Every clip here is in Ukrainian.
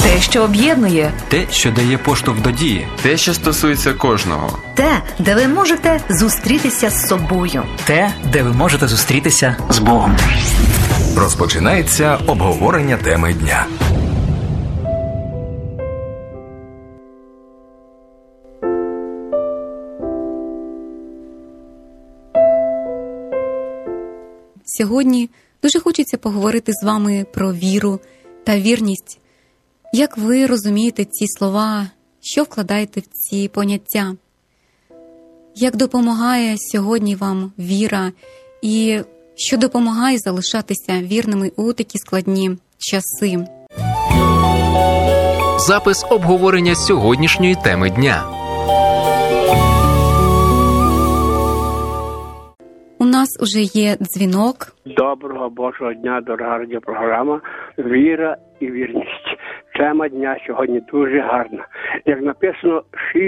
Те, що об'єднує. Те, що дає поштовх до дії. Те, що стосується кожного. Те, де ви можете зустрітися з собою. Те, де ви можете зустрітися з Богом. Розпочинається обговорення теми дня. Сьогодні дуже хочеться поговорити з вами про віру та вірність. Як ви розумієте ці слова, що вкладаєте в ці поняття? Як допомагає сьогодні вам віра і що допомагає залишатися вірними у такі складні часи? Запис обговорення сьогоднішньої теми дня. У нас уже є дзвінок. Доброго Божого дня, дорога радіопрограма «Віра і вірність». Тема дня сьогодні дуже гарна. Як написано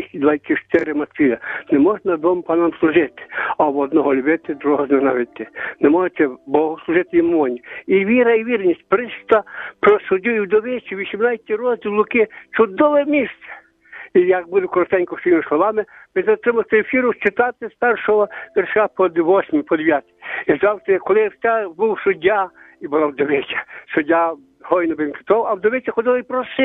6:24 Матвія, не можна двом панам служити, а в одного любити, другого зненавидіти. Не можете Богу служити і мамоні. І віра, і вірність. Прочита про суддю і вдовицю, 18 розділ Луки, чудове місце. І як буду коротенько своїми словами, ми затримати ефіру читати з першого вірша по 8, по 9. І завтра, коли був суддя і була вдовиця, суддя гойно бенкетов, а вдовиця ходила і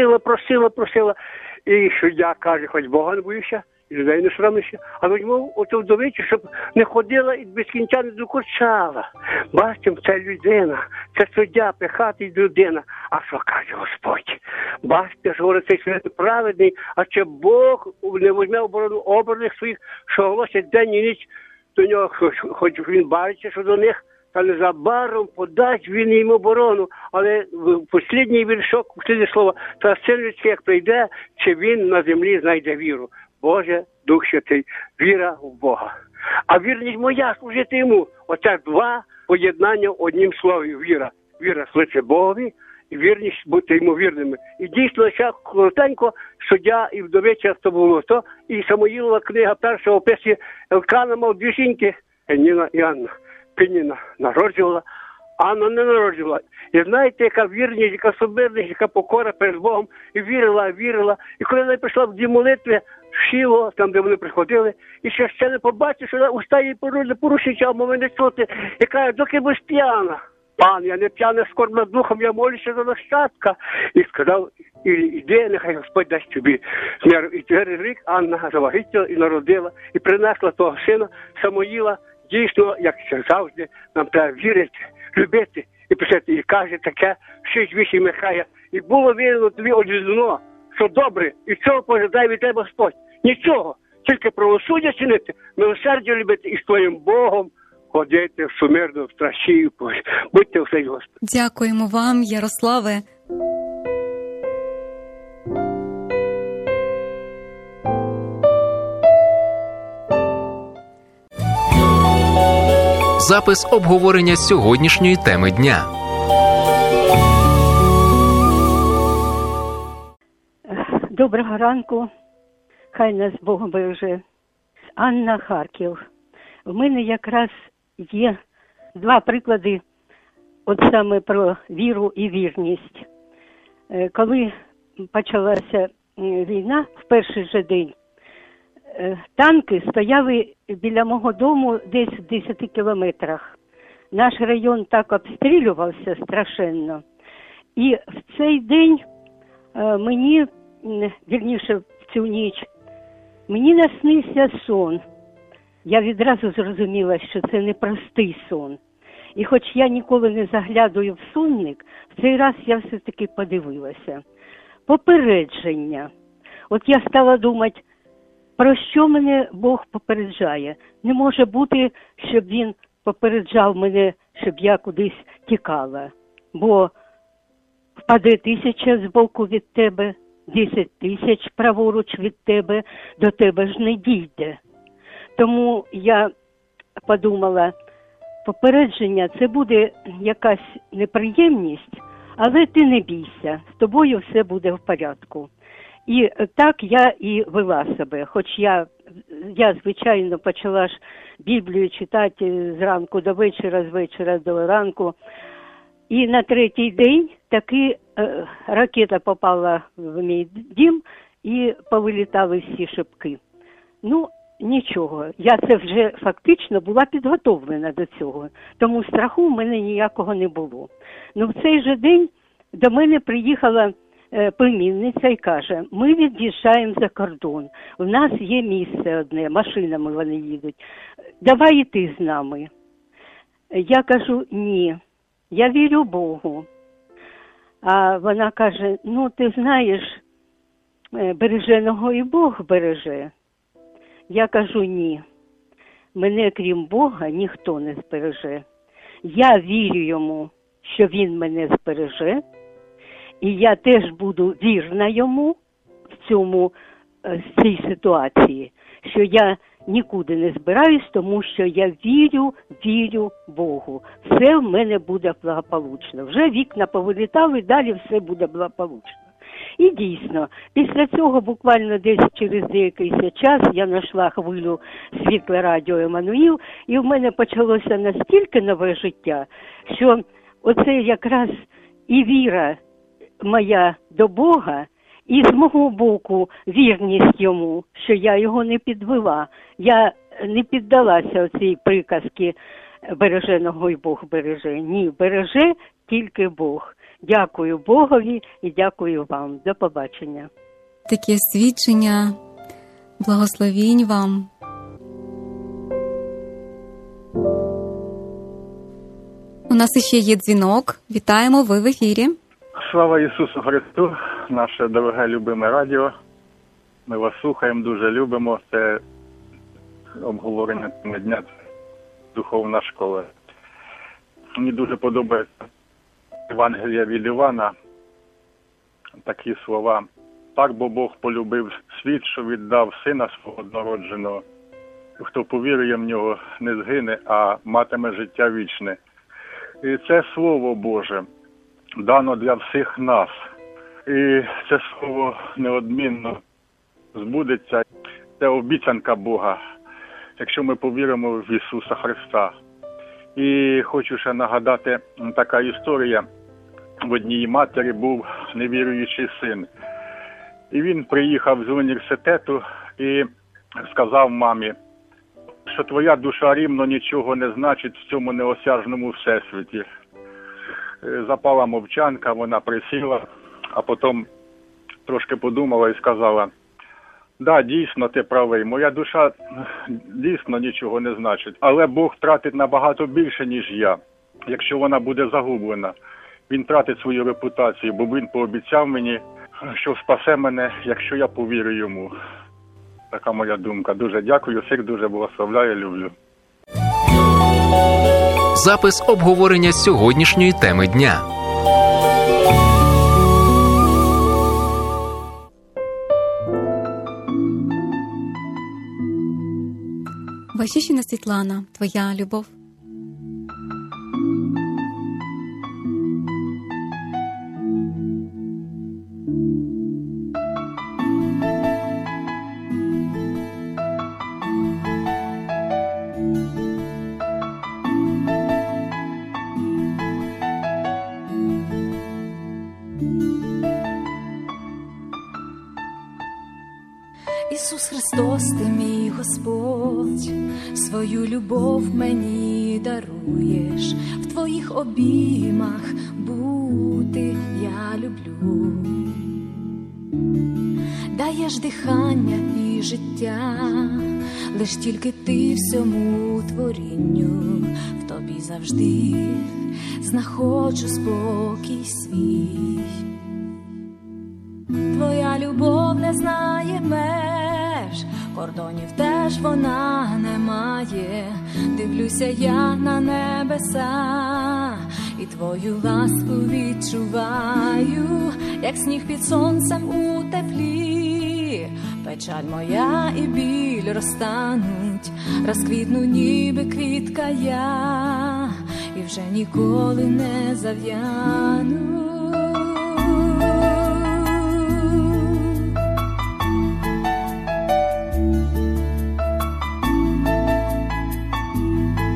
просила. І суддя каже, хоч Бога не боюся, і людей не соромлюся, а візьму оту вдовицю, щоб не ходила і без кінця не докучала. Бачимо, це людина, це суддя, пихатий людина. А що каже Господь? Бачите, що говорить, цей свят праведний, а чи Бог не візьме оборону обраних своїх, що голосять день і ніч до нього, хоч він бачить, що до них, та незабаром подасть він їм оборону. Але в останній віршок, останнє слово, та син людський, як прийде, чи він на землі знайде віру. Боже, Дух Святий, віра в Бога. А вірність моя служити йому. Оце два поєднання в однім слові. Віра. Віра служити Богові і вірність бути йому вірними. І дійсно, ще коротенько, суддя і вдовиця, то було то. І Самуїлова книга першого описує, Елкана мав дві жінки, Пеніна і Анна. Пеніна народжувала, Анна не народжувала. І знаєте, яка вірність, яка соборність, яка покора перед Богом. І вірила. І коли вона прийшла в дві молитви, в Шіло, там, де вони приходили, і ще не побачив, що уста її порушуючи, а мови не чути. І каже, доки будеш п'яна. Пан, я не п'яна, скорбна духом, я молюся за нащадка. І сказав, іди, нехай Господь дасть тобі. І через рік Анна завагітіла і народила, і принесла того сина Самуїла. Дійсно, як завжди, нам треба вірити, любити і писати. І каже таке, 6:8 Михая. І було вірено тобі одвідно, що добре, і цього пожадає від тебе Господь. Нічого, тільки правосуддя чинити, милосердя любити і з твоїм Богом ходити всемирно в страші і полі. Будьте у славі Господи. Дякуємо вам, Ярославе. Запис обговорення сьогоднішньої теми дня. Доброго ранку. Хай нас Бог береже. Анна, Харків. В мене якраз є два приклади от саме про віру і вірність. Коли почалася війна, в перший же день, танки стояли біля мого дому десь в 10 кілометрах. Наш район так обстрілювався страшенно. І в цей день мені, вірніше в цю ніч, мені наснився сон. Я відразу зрозуміла, що це не простий сон. І хоч я ніколи не заглядаю в сонник, в цей раз я все-таки подивилася. Попередження. От я стала думати, про що мене Бог попереджає? Не може бути, щоб він попереджав мене, щоб я кудись тікала. Бо впаде 1000 збоку від тебе, 10 000 праворуч від тебе, до тебе ж не дійде. Тому я подумала, попередження – це буде якась неприємність, але ти не бійся, з тобою все буде в порядку. І так я і вела себе, хоч я звичайно, почала ж Біблію читати зранку до вечора, з вечора до ранку. І на третій день таки ракета попала в мій дім і повилітали всі шибки. Ну, нічого, я це вже фактично була підготовлена до цього, тому страху в мене ніякого не було. Ну, в цей же день до мене приїхала племінниця і каже, ми від'їжджаємо за кордон, у нас є місце одне, машинами вони їдуть, давай і ти з нами. Я кажу, ні, я вірю Богу. А вона каже, ну ти знаєш, береженого і Бог береже. Я кажу, ні, мене крім Бога ніхто не збереже. Я вірю йому, що він мене збереже, і я теж буду вірна йому в цій ситуації, що я нікуди не збираюсь, тому що я вірю Богу. Все в мене буде благополучно. Вже вікна повилітали, далі все буде благополучно. І дійсно, після цього буквально десь через деякий час я знайшла хвилю Світле Радіо Еммануїл, і в мене почалося настільки нове життя, що оце якраз і віра моя до Бога, і з мого боку вірність йому, що я його не підвела. Я не піддалася оцій приказці береженого і Бог береже. Ні, береже тільки Бог. Дякую Богові і дякую вам. До побачення. Таке свідчення, благословінь вам. У нас іще є дзвінок. Вітаємо, ви в ефірі. Слава Ісусу Христу, наше дороге любиме радіо. Ми вас слухаємо, дуже любимо. Це обговорення дня, духовна школа. Мені дуже подобається Євангелія від Івана. Такі слова. Так, бо Бог полюбив світ, що віддав Сина свого однородженого. Хто повірує в нього, не згине, а матиме життя вічне. І це Слово Боже дано для всіх нас. І це слово неодмінно збудеться. Це обіцянка Бога, якщо ми повіримо в Ісуса Христа. І хочу ще нагадати, така історія. В одній матері був невіруючий син. І він приїхав з університету і сказав мамі, що твоя душа рівно нічого не значить в цьому неосяжному всесвіті. Запала мовчанка, вона присіла, а потім трошки подумала і сказала, да, дійсно, ти правий, моя душа дійсно нічого не значить, але Бог тратить набагато більше, ніж я, якщо вона буде загублена. Він тратить свою репутацію, бо він пообіцяв мені, що спасе мене, якщо я повірю йому. Така моя думка. Дуже дякую, всіх дуже благословляю, люблю. Запис обговорення сьогоднішньої теми дня. Ващишина Світлана, твоя любов. Ісус Христос, ти мій Господь, свою любов мені даруєш, в твоїх обіймах бути я люблю. Даєш дихання і життя, лиш тільки ти всьому творінню, в тобі завжди знаходжу спокій свій. Твоя любов не знає меж, кордонів теж вона не має. Дивлюся я на небеса і твою ласку відчуваю, як сніг під сонцем у теплі. Печаль моя і біль розтануть, розквітну ніби квітка я, і вже ніколи не зав'яну.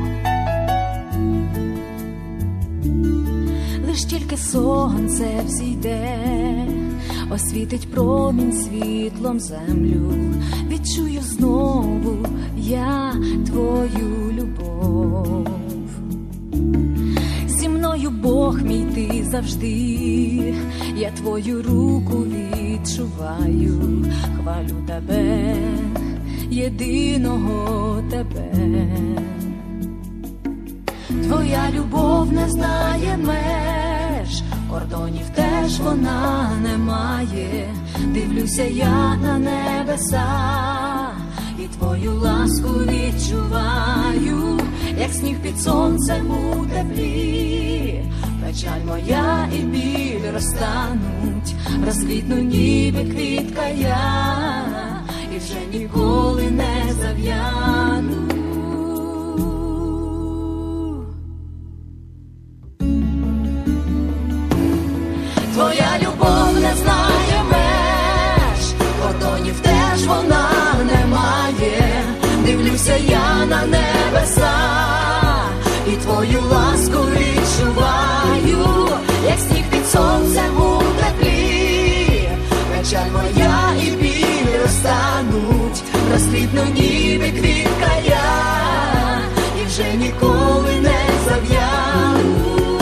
Тільки сонце взійде, зійде, освітить промінь світлом землю, відчую знову я твою любов. Зі мною Бог мій ти завжди, я твою руку відчуваю, хвалю тебе, єдиного тебе. Твоя любов не знає меж, кордонів теж вона не має. Дивлюся я на небеса і твою ласку відчуваю, як сніг під сонцем у теплі. Печаль моя і біль розтануть, розквітну ніби квітка я, і вже ніколи не зав'яну. Твоя любов не знає меж, кордонів теж вона не має. Дивлюся я на небеса і твою ласку відчуваю, як сніг під сонцем у теплі. Печаль моя і біль розтануть, розквітну ніби квітка я, і вже ніколи не зав'яну.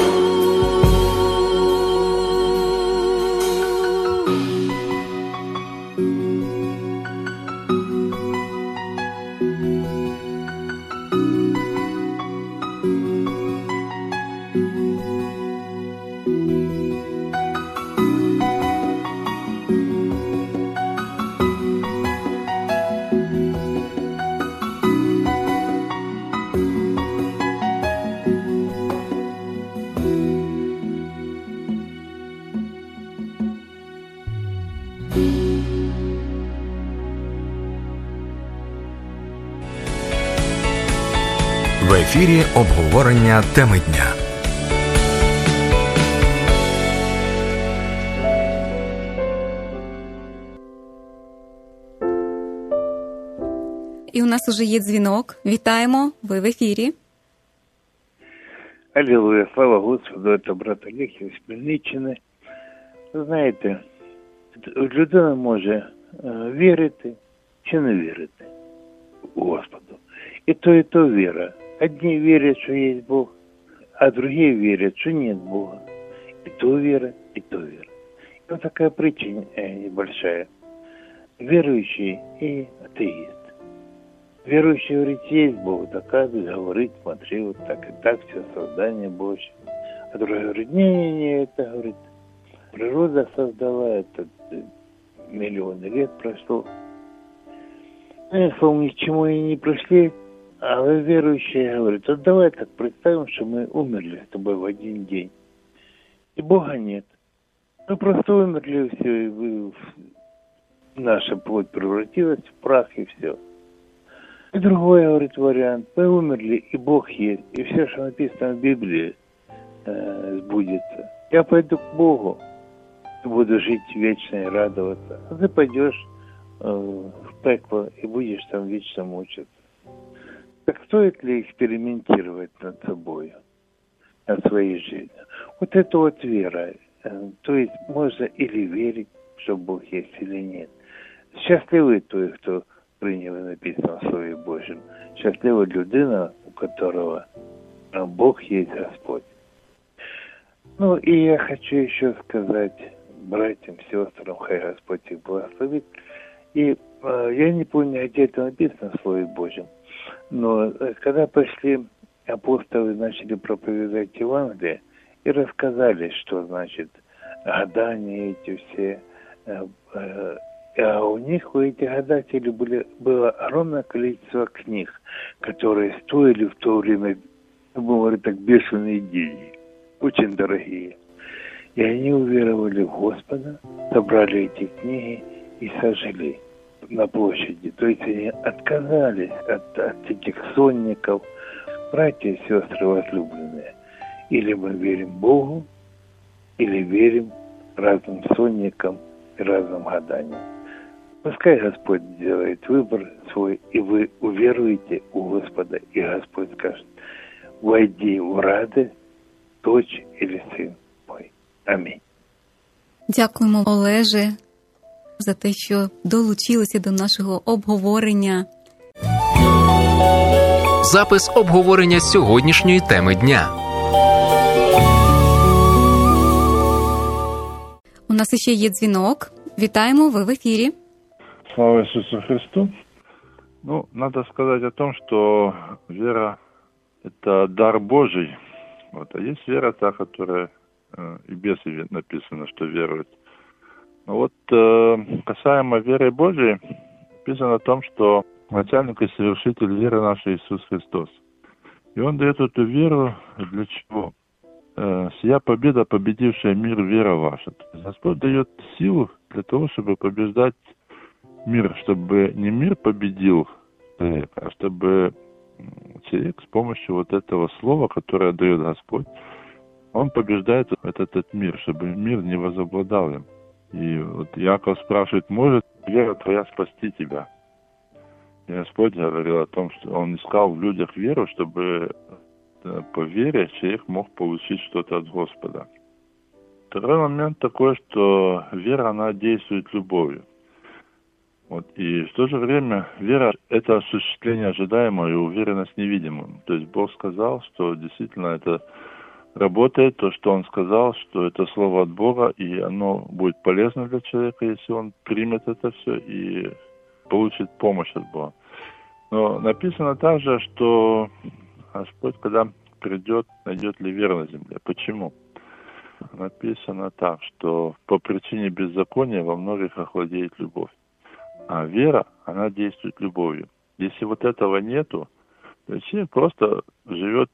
В ефірі обговорення теми дня. І у нас уже є дзвінок. Вітаємо, ви в ефірі. Алілуя, слава Господу, це брат Олег із Хмельниччини. Знаєте, людина може вірити чи не вірити Господу. И то вера. Одни верят, что есть Бог, а другие верят, что нет Бога. И то вера, и то вера. И вот такая притча небольшая. Верующий и атеист. Верующий говорит, есть Бог, доказывает, говорит, смотри, вот так и так, все создание Божье. А другой говорит, не, это, говорит, природа создала, это миллионы лет прошло. Ну, словом, ни к чему и не пришли. А верующие говорят, вот давай так представим, что мы умерли с тобой в один день. И Бога нет. Мы просто умерли, все, и наша плоть превратилась в прах, и все. И другой, говорит, вариант. Мы умерли, и Бог есть. И все, что написано в Библии, сбудется. Я пойду к Богу и буду жить вечно и радоваться. А ты пойдешь в пекло и будешь там вечно мучиться. Так стоит ли экспериментировать над собой, над своей жизнью? Вот это вот вера. То есть можно или верить, что Бог есть, или нет. Счастливый той, кто принял и написано в Слове Божьем. Счастлива людина, у которого Бог есть Господь. Ну и я хочу еще сказать братьям, сестрам, хай Господь их благословит. И я не помню, где это написано в Слове Божьем. Но когда пошли апостолы, начали проповедовать Евангелие и рассказали, что значит гадания эти все, а у них, у этих гадателей было огромное количество книг, которые стоили в то время, будем говорить так, бешеные деньги, очень дорогие. И они уверовали в Господа, собрали эти книги и сожгли на площади. То есть они отказались от этих сонников. Братья и сестры возлюбленные, или мы верим Богу, или верим разным сонникам и разным гаданиям. Пускай Господь сделает выбор свой, и вы уверуете у Господа, и Господь скажет: «Войди в радость, дочь или сын мой». Аминь. Дякуємо, Олеже, за те, що долучилися до нашого обговорення. Запис обговорення сьогоднішньої теми дня. У нас іще є дзвінок. Вітаємо, ви в ефірі. Слава Иисусу Христу. Надо сказать о том, что вера – это дар Божий. А есть вера та, которая и без написано, что верует. Касаемо веры Божией, написано о том, что начальник и совершитель веры наша Иисус Христос. И Он дает эту веру для чего? «Сия победа, победившая мир, вера ваша». То есть Господь дает силу для того, чтобы побеждать мир, чтобы не мир победил человека, а чтобы человек с помощью вот этого слова, которое дает Господь, он побеждает этот мир, чтобы мир не возобладал им. И вот Иаков спрашивает, может вера твоя спасти тебя? И Господь говорил о том, что Он искал в людях веру, чтобы по вере человек мог получить что-то от Господа. Второй момент такой, что вера, она действует любовью. И в то же время вера – это осуществление ожидаемого и уверенность в невидимом. То есть Бог сказал, что действительно это работает, то, что Он сказал, что это слово от Бога, и оно будет полезно для человека, если он примет это все и получит помощь от Бога. Но написано также, что Господь, когда придет, найдет ли веру на земле. Почему? Написано так, что по причине беззакония во многих охладеет любовь. А вера, она действует любовью. Если вот этого нету, то человек просто живет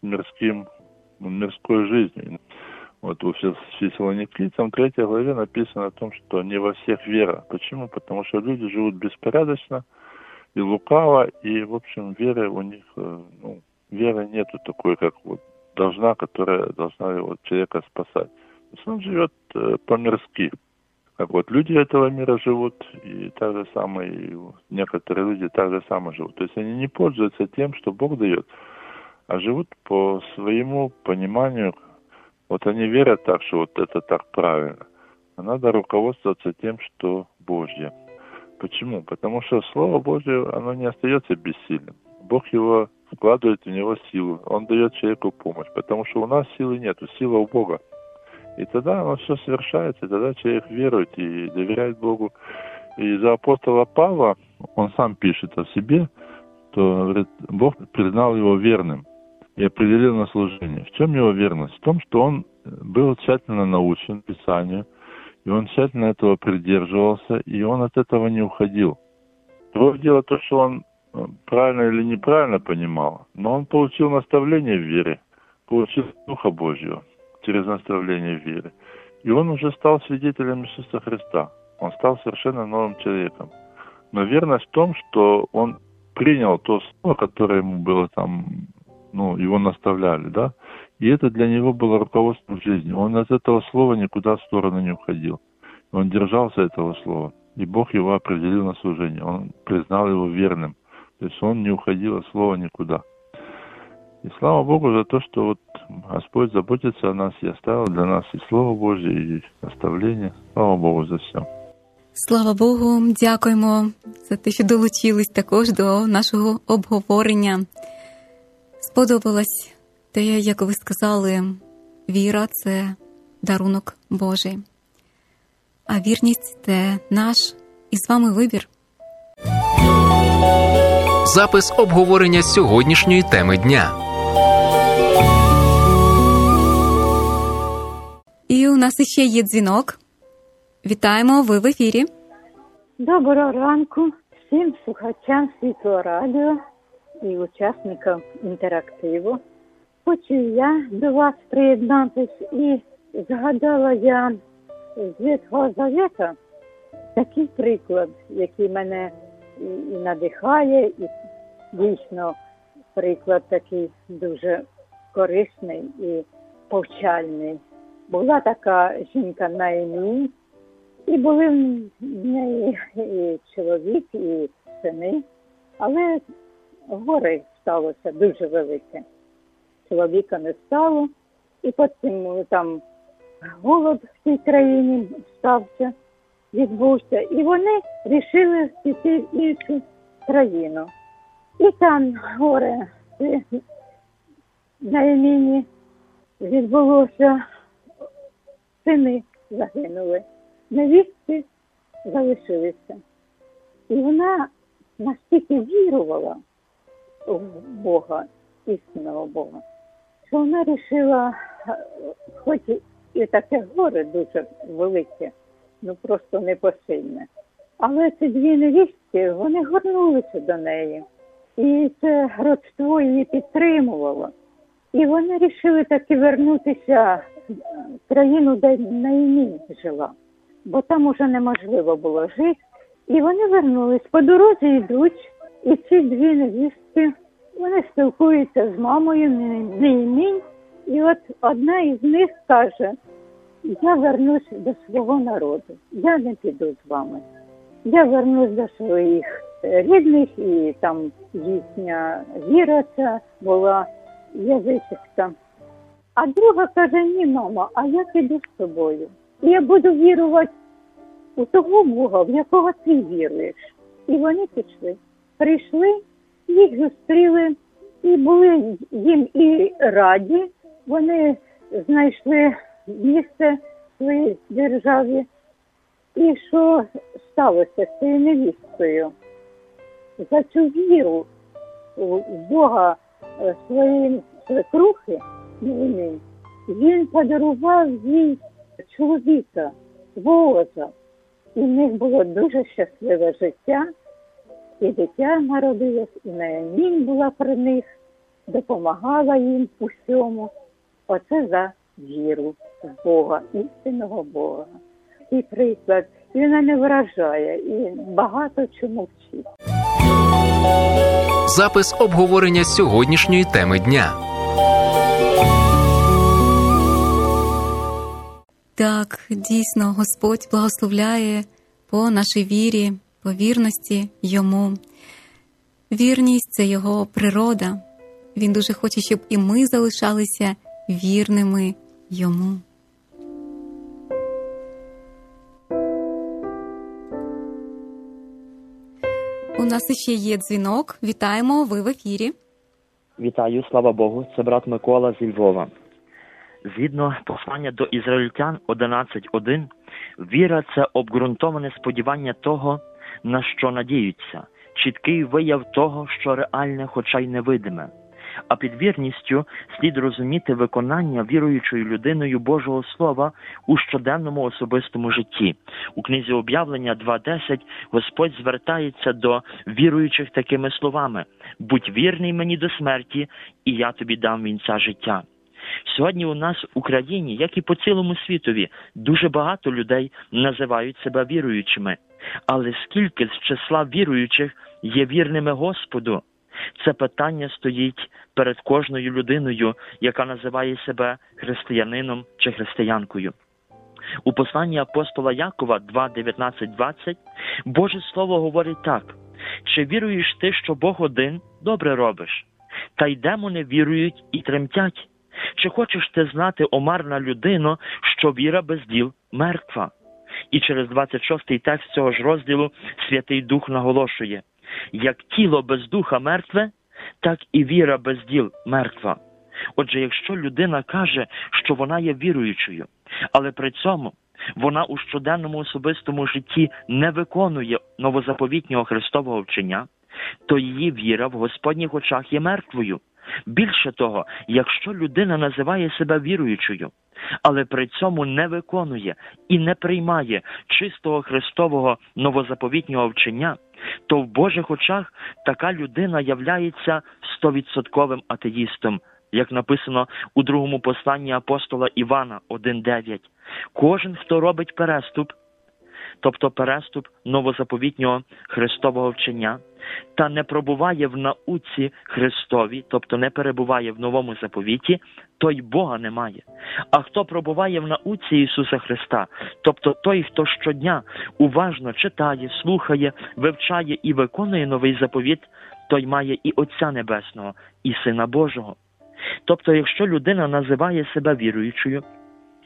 мирской жизнью. У Фессалоникийцам 3 главе написано о том, что не во всех вера. Почему? Потому что люди живут беспорядочно и лукаво, и, в общем, веры у них, веры нету такой, как которая должна человека спасать. То есть он живет по-мирски. Как люди этого мира живут, и так же самое, и некоторые люди так же самое живут. То есть они не пользуются тем, что Бог дает, а живут по своему пониманию. Они верят так, что это так правильно. А надо руководствоваться тем, что Божье. Почему? Потому что Слово Божье, оно не остается бессильным. Бог его вкладывает в него силу. Он дает человеку помощь. Потому что у нас силы нету, сила у Бога. И тогда оно все совершается, и тогда человек верует и доверяет Богу. И за апостола Павла, он сам пишет о себе, что, говорит, Бог признал его верным и определил на служение. В чем его верность? В том, что он был тщательно научен Писанию, и он тщательно этого придерживался, и он от этого не уходил. Другое дело то, что он правильно или неправильно понимал, но он получил наставление в вере, получил Духа Божьего через наставление в вере. И он уже стал свидетелем Иисуса Христа. Он стал совершенно новым человеком. Но верность в том, что он принял то слово, которое ему было его наставляли, да, и это для него было руководством в жизни. Он от этого слова никуда в сторону не уходил. Он держался этого слова, и Бог его определил на служение. Он признал его верным. То есть он не уходил от слова никуда. И слава Богу за то, что Господь заботится о нас и оставил для нас и Слово Божье, и наставление. Слава Богу за все. Слава Богу, дякуємо за те, що долучились також до нашого обговорення. Сподобалось те, як ви сказали, віра – це дарунок Божий. А вірність – це наш і з вами вибір. Запис обговорення сьогоднішньої теми дня. І у нас іще є дзвінок. Вітаємо, ви в ефірі. Доброго ранку всім слухачам Світлого радіо і учасникам інтерактиву. Хочу я до вас приєднатись і згадала я з Ветхого Завета такий приклад, який мене і надихає, і дійсно приклад такий дуже корисний і повчальний. Була така жінка Наїмі, і були в неї і чоловік, і сини, але горе сталося дуже велике. Чоловіка не стало, і потім голод в цій країні стався, відбувся. І вони вирішили піти в іншу країну. І там горе на Ємені відбулося, сини загинули, невістки залишилися. І вона настільки вірувала в Бога, істинного Бога, що вона вирішила, хоч і таке горе дуже велике, ну просто непосильне, але ці дві невістки, вони горнулися до неї. І це родство її підтримувало. І вони вирішили таки вернутися в країну, де Наїмін жила, бо там уже неможливо було жити. І вони вернулись, по дорозі йдуть, і ці дві невістки, вони спілкуються з мамою Наїмін, і от одна із них каже: я вернусь до свого народу, я не піду з вами. Я вернусь до своїх рідних, і там їхня віра ця була язичська. А друга каже: ні, мама, а я піду з тобою. І я буду вірувати у того Бога, в якого ти віруєш. І вони пішли. Прийшли, їх зустріли, і були їм і раді. Вони знайшли місце в своїй державі. І що сталося з цією невісткою? За цю віру в Бога своєї свекрухи, він подарував їй чоловіка, Бооза. І в них було дуже щасливе життя, і дитя народилось, і Наїмін була при них, допомагала їм у всьому. Оце за віру в Бога, істинного Бога. І приклад, і вона не вражає, і багато чому вчить. Запис обговорення сьогоднішньої теми дня. Так, дійсно, Господь благословляє по нашій вірі, по вірності Йому. Вірність – це Його природа. Він дуже хоче, щоб і ми залишалися вірними Йому. У нас іще є дзвінок. Вітаємо, ви в ефірі. Вітаю, слава Богу, це брат Микола зі Львова. Згідно послання до Ізраїльтян 11.1, віра – це обґрунтоване сподівання того, на що надіються, чіткий вияв того, що реальне, хоча й невидиме. А під вірністю слід розуміти виконання віруючою людиною Божого Слова у щоденному особистому житті. У книзі Об'явлення 2.10 Господь звертається до віруючих такими словами: «Будь вірний мені до смерті, і я тобі дам вінця життя». Сьогодні у нас в Україні, як і по цілому світові, дуже багато людей називають себе віруючими. Але скільки з числа віруючих є вірними Господу? Це питання стоїть перед кожною людиною, яка називає себе християнином чи християнкою. У посланні апостола Якова 2.19-20 Боже Слово говорить так: «Чи віруєш ти, що Бог один? Добре робиш. Та й демони вірують і тремтять. Чи хочеш ти знати, о марна людино, що віра без діл мертва?» І через 26-й текст цього ж розділу Святий Дух наголошує: «Як тіло без духа мертве, так і віра без діл мертва». Отже, якщо людина каже, що вона є віруючою, але при цьому вона у щоденному особистому житті не виконує новозаповітнього Христового вчення, то її віра в Господніх очах є мертвою. Більше того, якщо людина називає себе віруючою, але при цьому не виконує і не приймає чистого Христового новозаповітнього вчення, то в Божих очах така людина являється 100% атеїстом, як написано у другому посланні апостола Івана 1.9. Кожен, хто робить переступ, тобто переступ новозаповітнього Христового вчення, та не пробуває в науці Христовій, тобто не перебуває в новому заповіті, той Бога не має. А хто пробуває в науці Ісуса Христа, тобто той, хто щодня уважно читає, слухає, вивчає і виконує новий заповіт, той має і Отця Небесного, і Сина Божого. Тобто, якщо людина називає себе віруючою,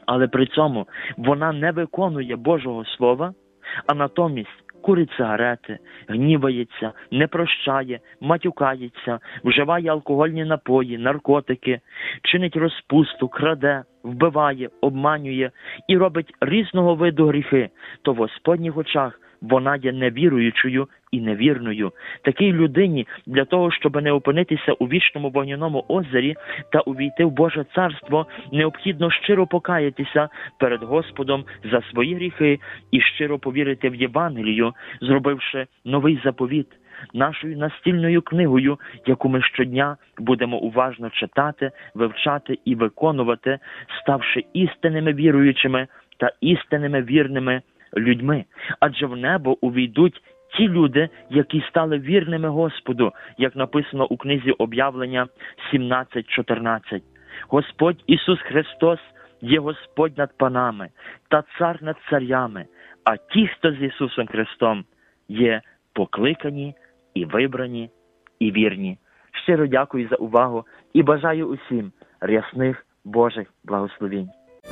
але при цьому вона не виконує Божого Слова, а натомість курить сигарети, гнівається, не прощає, матюкається, вживає алкогольні напої, наркотики, чинить розпусту, краде, вбиває, обманює і робить різного виду гріхи, то в Господніх очах вона є невіруючою і невірною. Такій людині для того, щоб не опинитися у вічному вогняному озері та увійти в Боже царство, необхідно щиро покаятися перед Господом за свої гріхи і щиро повірити в Євангелію, зробивши новий заповіт, нашою настільною книгою, яку ми щодня будемо уважно читати, вивчати і виконувати, ставши істинними віруючими та істинними вірними людьми. Адже в небо увійдуть ті люди, які стали вірними Господу, як написано у книзі Об'явлення 17:14. Господь Ісус Христос є Господь над панами та цар над царями, а ті, хто з Ісусом Христом, є покликані і вибрані і вірні. Щиро дякую за увагу і бажаю усім рясних Божих благословінь.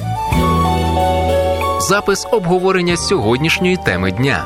Запис обговорення сьогоднішньої теми дня.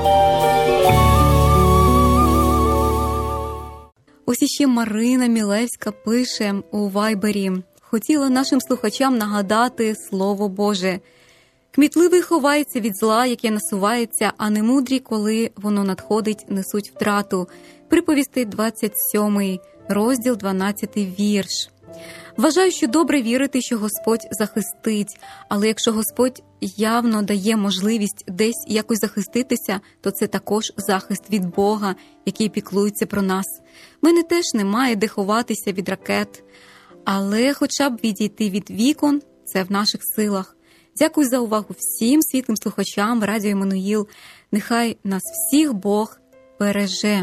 Ось іще Марина Мілевська пише у Вайбері. Хотіла нашим слухачам нагадати Слово Боже. Кмітливий ховається від зла, яке насувається, а немудрі, коли воно надходить, несуть втрату. Приповістей 27 розділ, 12 вірш. Вважаю, що добре вірити, що Господь захистить, але якщо Господь явно дає можливість десь якось захиститися, то це також захист від Бога, який піклується про нас. В мене теж немає де ховатися від ракет, але хоча б відійти від вікон – це в наших силах. Дякую за увагу всім світлим слухачам Радіо Еммануїл. Нехай нас всіх Бог береже.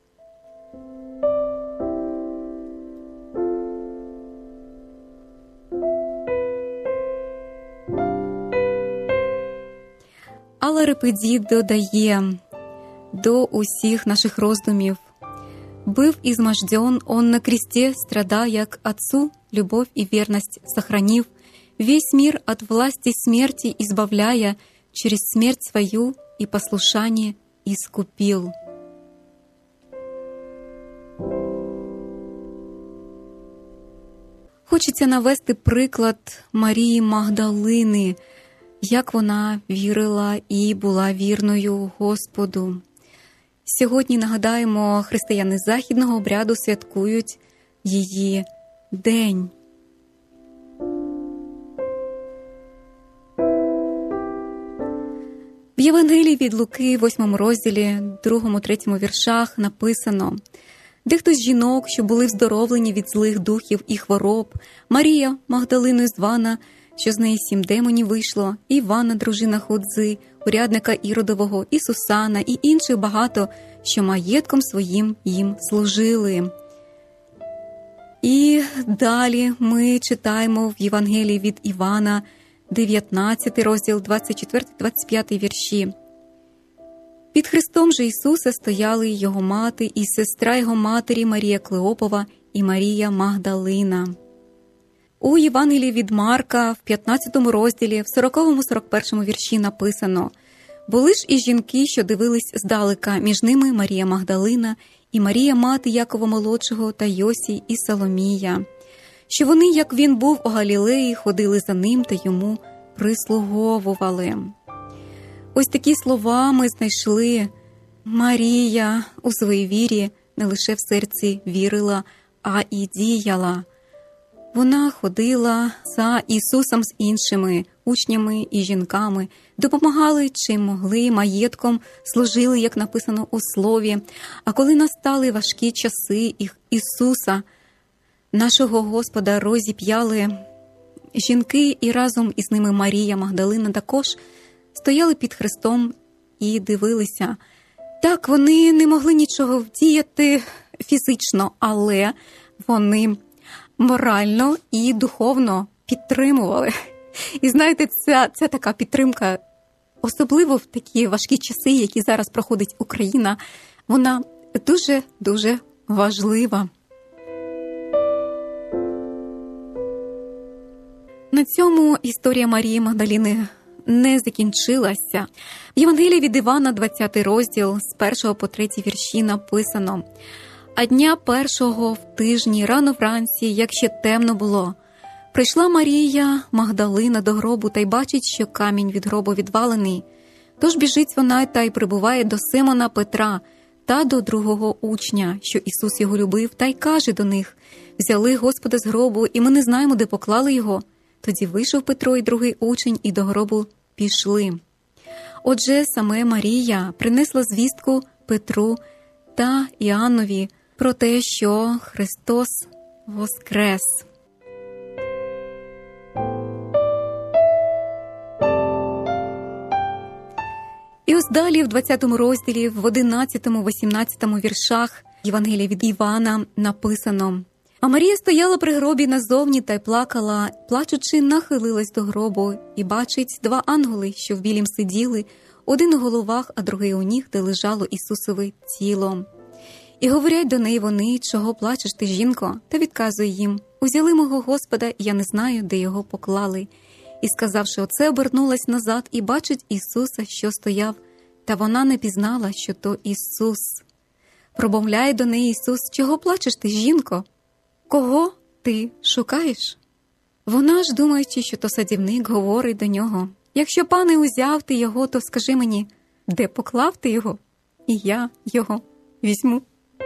Алла Репедіт додає до усіх наших роздумів. «Быв изможден, он на кресте, страдая к Отцу, любовь и верность сохранив, весь мир от власти смерти избавляя, через смерть свою и послушание искупил». Хочеться навести приклад Марії Магдалини, як вона вірила і була вірною Господу. Сьогодні, нагадаємо, християни західного обряду святкують її день. В Євангелії від Луки, 8 розділі, 2-3 віршах написано: «Дехто з жінок, що були вздоровлені від злих духів і хвороб, Марія Магдалиною звана, що з неї 7 демонів вийшло, і Іванна, дружина Ходзи, урядника Іродового, і Сусана, і інших багато, що маєтком своїм їм служили». І далі ми читаємо в Євангелії від Івана, 19 розділ, 24-25 вірші. «Під Христом же Ісуса стояли Його мати і сестра Його матері Марія Клеопова і Марія Магдалина». У Євангелії від Марка в 15 розділі, в 40-41 вірші написано: «Були ж і жінки, що дивились здалека, між ними Марія Магдалина і Марія мати Якова молодшого та Йосі і Соломія, що вони, як він був у Галілеї, ходили за ним та йому прислуговували». Ось такі слова ми знайшли. Марія у своїй вірі не лише в серці вірила, а і діяла. Вона ходила за Ісусом з іншими учнями і жінками, допомагали чим могли, маєтком, служили, як написано у Слові. А коли настали важкі часи, Ісуса, нашого Господа, розіп'яли жінки, і разом із ними Марія Магдалина також стояли під Христом і дивилися. Так, вони не могли нічого вдіяти фізично, але вони морально і духовно підтримували. І знаєте, ця така підтримка, особливо в такі важкі часи, які зараз проходить Україна, вона дуже-дуже важлива. На на цьому історія Марії Магдаліни не закінчилася. В Євангелії від Івана, 20 розділ, з 1 по 3 вірші написано: «А дня першого в тижні, рано вранці, як ще темно було, прийшла Марія Магдалина до гробу та й бачить, що камінь від гробу відвалений. Тож біжить вона та й прибуває до Симона Петра та до другого учня, що Ісус його любив, та й каже до них: взяли Господа з гробу, і ми не знаємо, де поклали його. Тоді вийшов Петро і другий учень, і до гробу пішли». Отже, саме Марія принесла звістку Петру та Іоаннові про те, що Христос воскрес. І ось далі в 20 розділі, в 11-18 віршах Євангелія від Івана написано: «А Марія стояла при гробі назовні та й плакала, плачучи, нахилилась до гробу, і бачить 2 ангели, що в білім сиділи, один у головах, а другий у ніг, де лежало Ісусове тіло. І говорять до неї вони: чого плачеш ти, жінко? Та відказує їм: узяли мого Господа, і я не знаю, де його поклали. І сказавши оце, обернулась назад і бачить Ісуса, що стояв, та вона не пізнала, що то Ісус. Промовляє до неї Ісус: чого плачеш ти, жінко? Кого ти шукаєш? Вона ж, думаючи, що то садівник, говорить до нього: якщо, пане, узяв ти його, то скажи мені, де поклав ти його, і я його візьму.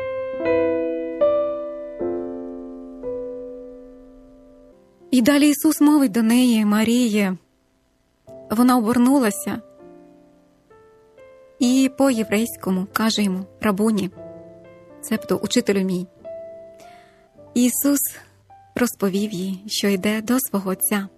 І далі Ісус мовить до неї: Маріє. Вона обернулася і по-єврейському каже йому: рабуні, цебто учителю мій. Ісус розповів їй, що йде до свого Отця,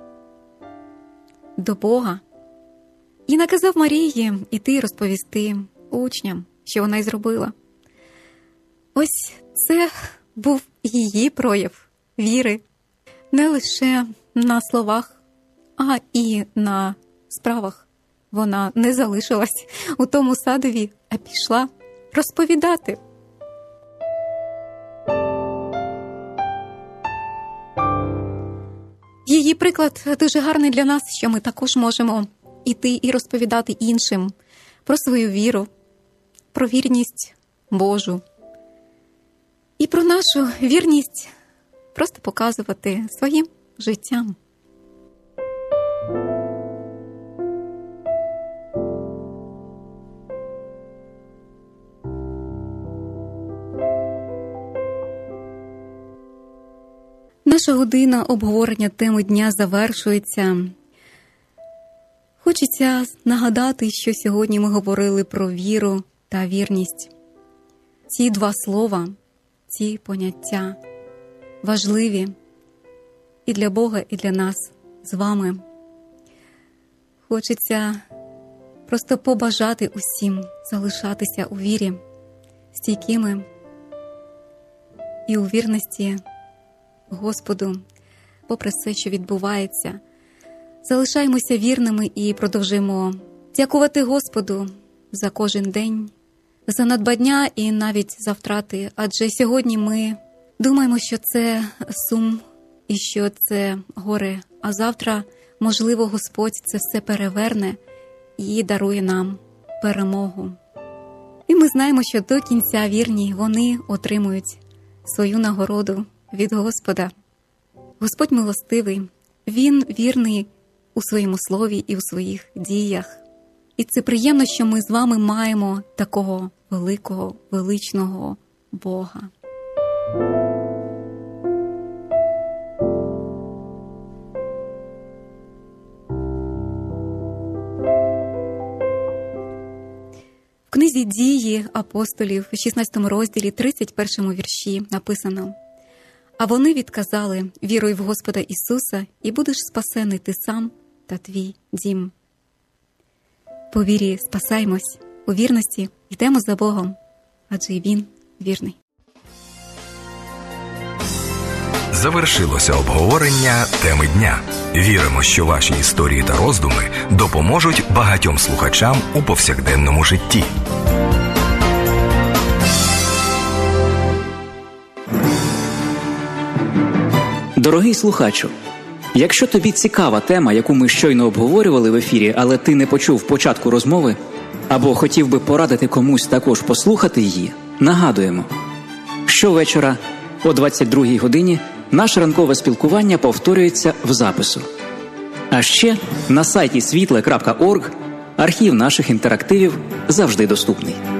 до Бога, і наказав Марії іти розповісти учням, що вона й зробила. Ось це був її прояв віри. Не лише на словах, а і на справах. Вона не залишилась у тому садові, а пішла розповідати. Її приклад дуже гарний для нас, що ми також можемо іти і розповідати іншим про свою віру, про вірність Божу. І про нашу вірність просто показувати своїм життям. Наша година обговорення теми дня завершується. Хочеться нагадати, що сьогодні ми говорили про віру та вірність. Ці 2 слова, ці поняття важливі і для Бога, і для нас з вами. Хочеться просто побажати усім залишатися у вірі, стійкими і у вірності Господу, попри все, що відбувається. Залишаємося вірними і продовжуємо дякувати Господу за кожен день, за надбання і навіть за втрати. Адже сьогодні ми думаємо, що це сум і що це горе, а завтра, можливо, Господь це все переверне і дарує нам перемогу. І ми знаємо, що до кінця вірні вони отримують свою нагороду від Господа. Господь милостивий, Він вірний у своєму слові і у своїх діях. І це приємно, що ми з вами маємо такого великого, величного Бога. В книзі «Дії апостолів» у 16 розділі, 31 вірші написано: «А вони відказали: віруй в Господа Ісуса, і будеш спасений ти сам та твій дім». По вірі спасаємось, у вірності йдемо за Богом, адже Він вірний. Завершилося обговорення теми дня. Віримо, що ваші історії та роздуми допоможуть багатьом слухачам у повсякденному житті. Дорогий слухачу, Якщо тобі цікава тема, яку ми щойно обговорювали в ефірі, але ти не почув початку розмови, або хотів би порадити комусь також послухати її, нагадуємо, щовечора о 22-й годині наше ранкове спілкування повторюється в запису. А ще на сайті світле.орг архів наших інтерактивів завжди доступний.